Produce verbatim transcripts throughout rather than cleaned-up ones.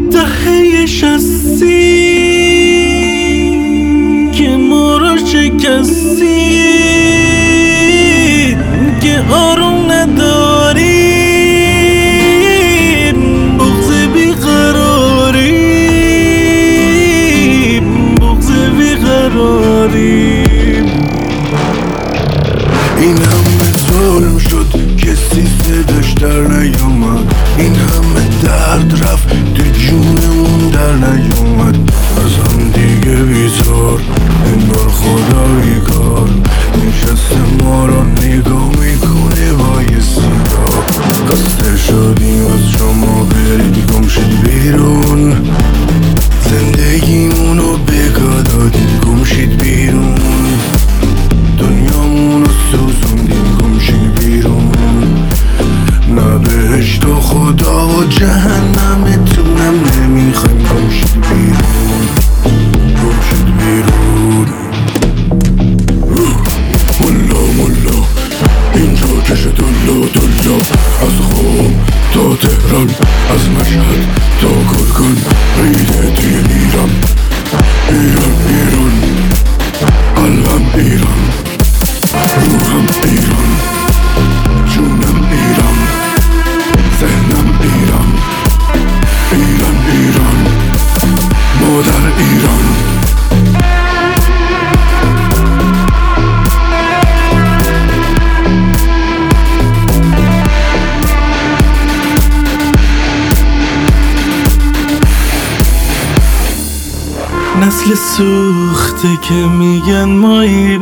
دهه شستی که ما را شکستی، که آروم نداریم، بغض بیقراریم، بغض بیقراریم. این همه ظلم شد کسی صداش در نیومد، این همه درد رفت تو جونمون در نیومد. از هم دیگه بیزار انگار خدا بیکار نشسته ما را نگاه میکنه با یه سیگار. خسته شدیم از شما برید گم شید بیرون، زندگیمونو بگاه دادید گم شید بیرون، دنیامونو سوزوندیم گم شید بیرون. نه بهشت و خدا و جهنمتونم نمیخوایم گم شید بیرون، گم شید بیرون. ملا ملا اینجا کش دلا دلا، از خواب تا تهران، از مشهد تا گرگان، ریده توی ایران، ایران ایران، قلبم ایران، روحم ایران، جونم ایران، ذهنم ایران، ایران ایران، مادر ایران. نسل سوخته که میگن ماییم،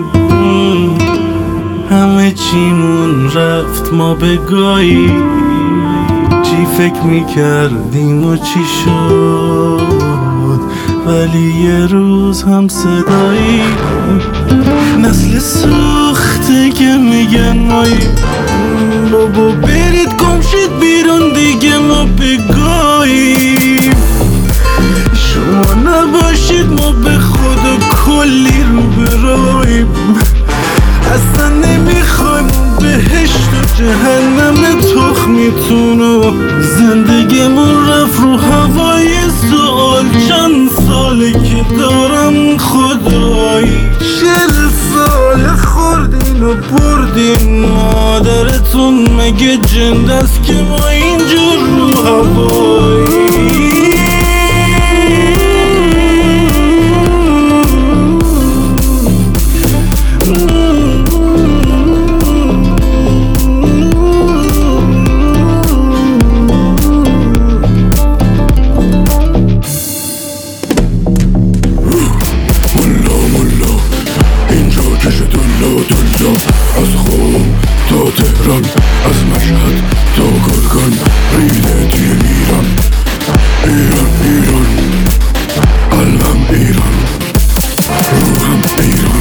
همه چیمون رفت ما به گایی، چی فکر میکردیم و چی شد، ولی یه روز هم صدایی. نسل سوخته که میگن ماییم، بابا برید گم شید بیرون دیگه ما به گاییم. شما نباشید ما به خدا کلی رو براییم، اصلا نمیخوایم بهشت و جهنم تخمیتونو. زندگیمون رفت رو هوای سوال، چند ساله که دارم خدایی. چل سال خوردین و بردین، مادرتون مگه جند است که ما اینجور رو هوایی. از خواب تا تهران، از مشهد تا گرگان، ریده توی ایران، ایران ایران، قلبم ایران، روحم ایران.